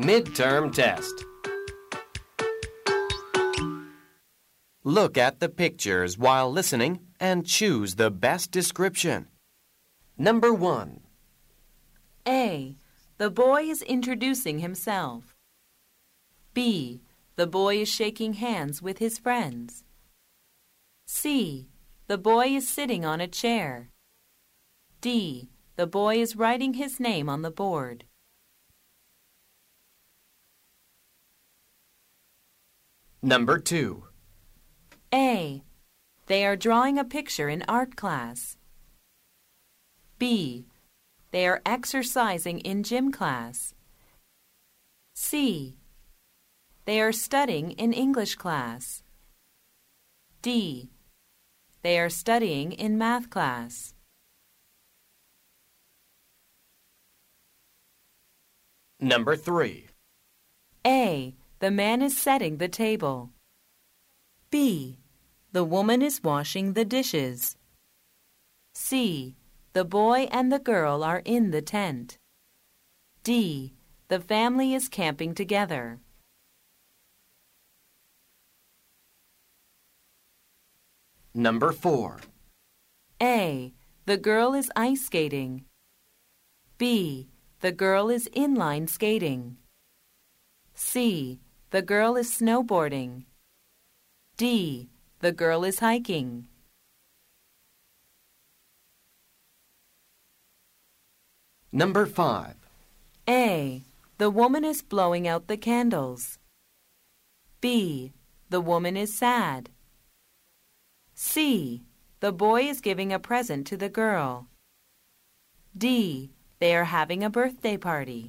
Midterm test. Look at the pictures while listening and choose the best description. Number 1. A. The boy is introducing himself. B. The boy is shaking hands with his friends. C. The boy is sitting on a chair. D. The boy is writing his name on the board. Number 2. A. They are drawing a picture in art class. B. They are exercising in gym class. C. They are studying in English class. D. They are studying in math class. Number 3. A. The man is setting the table. B. The woman is washing the dishes. C. The boy and the girl are in the tent. D. The family is camping together. Number 4. A. The girl is ice skating. B. The girl is inline skating. C. The girl is snowboarding. D. The girl is hiking. Number 5. A. The woman is blowing out the candles. B. The woman is sad. C. The boy is giving a present to the girl. D. They are having a birthday party.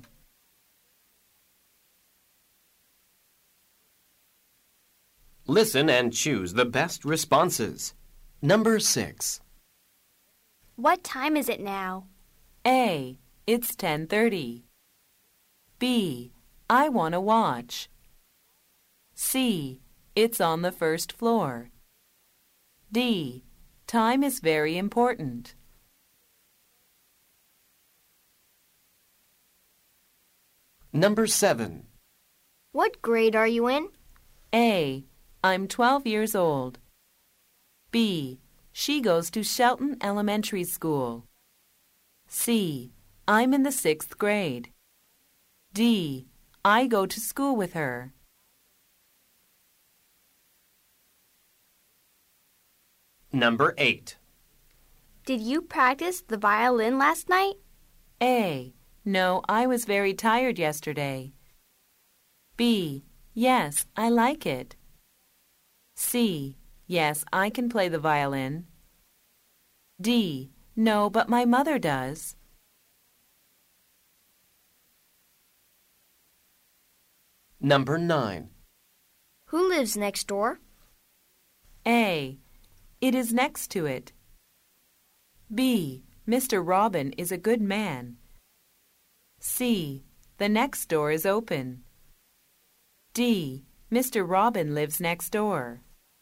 Listen and choose the best responses. Number 6. What time is it now? A. It's 10:30. B. I want to watch. C. It's on the first floor. D. Time is very important. Number 7. What grade are you in? A. I'm 12 years old. B. She goes to Shelton Elementary School. C. I'm in the 6th grade. D. I go to school with her. Number 8. Did you practice the violin last night? A. No, I was very tired yesterday. B. Yes, I like it. C. Yes, I can play the violin. D. No, but my mother does. Number 9. Who lives next door? A. It is next to it. B. Mr. Robin is a good man. C. The next door is open. D. Mr. Robin lives next door.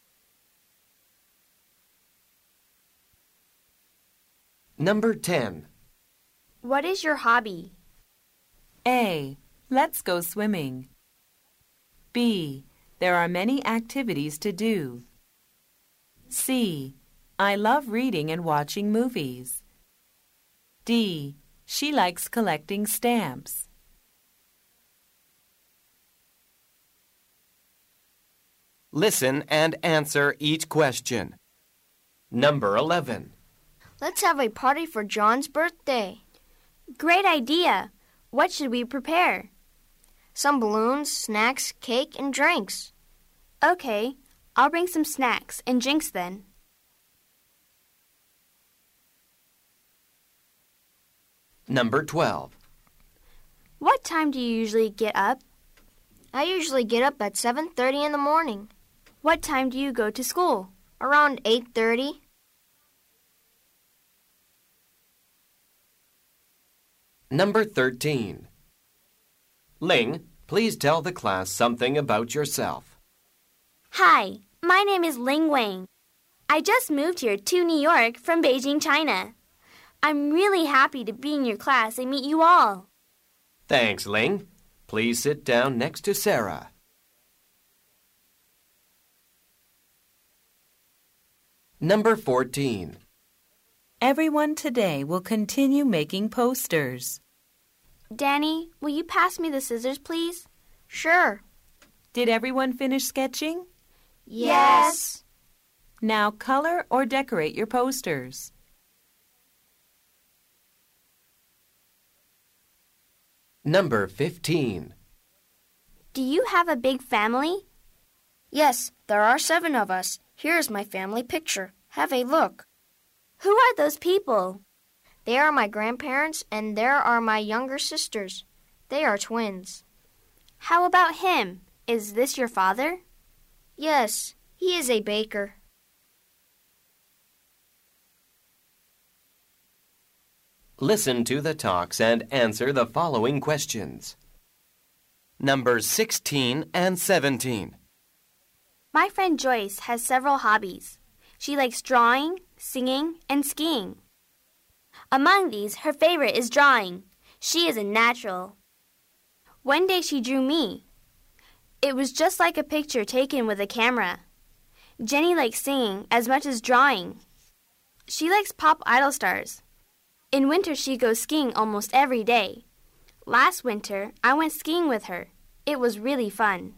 Number 10. What is your hobby? A. Let's go swimming. B. There are many activities to do. C. I love reading and watching movies. D. She likes collecting stamps. Listen and answer each question. Number 11. Let's have a party for John's birthday. Great idea. What should we prepare? Some balloons, snacks, cake, and drinks. Okay, I'll bring some snacks and drinks then. Number 12. What time do you usually get up? I usually get up at 7:30 in the morning. What time do you go to school? Around 8:30. Number 13. Ling, please tell the class something about yourself. Hi, my name is Ling Wang. I just moved here to New York from Beijing, China. I'm really happy to be in your class and meet you all. Thanks, Ling. Please sit down next to Sarah. Number 14. Everyone today will continue making posters. Danny, will you pass me the scissors, please? Sure. Did everyone finish sketching? Yes. Now color or decorate your posters. Number 15. Do you have a big family? Yes, there are 7 of us. Here's my family picture. Have a look. Who are those people? They are my grandparents, and there are my younger sisters. They are twins. How about him? Is this your father? Yes, he is a baker. Listen to the talks and answer the following questions. Numbers 16 and 17. My friend Joyce has several hobbies. She likes drawing, singing, and skiing. Among these, her favorite is drawing. She is a natural. One day she drew me. It was just like a picture taken with a camera. Jenny likes singing as much as drawing. She likes pop idol stars. In winter, she goes skiing almost every day. Last winter, I went skiing with her. It was really fun.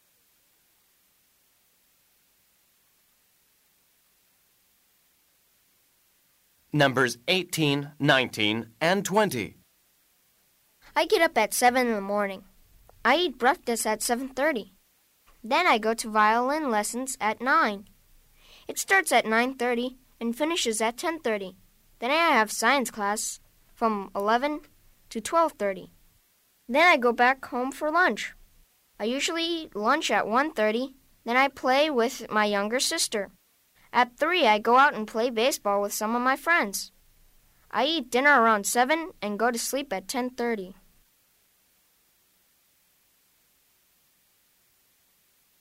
Numbers 18, 19, and 20. I get up at 7 in the morning. I eat breakfast at 7:30. Then I go to violin lessons at 9. It starts at 9:30 and finishes at 10:30. Then I have science class from 11 to 12:30. Then I go back home for lunch. I usually eat lunch at 1:30. Then I play with my younger sister. At 3, I go out and play baseball with some of my friends. I eat dinner around 7 and go to sleep at 10:30.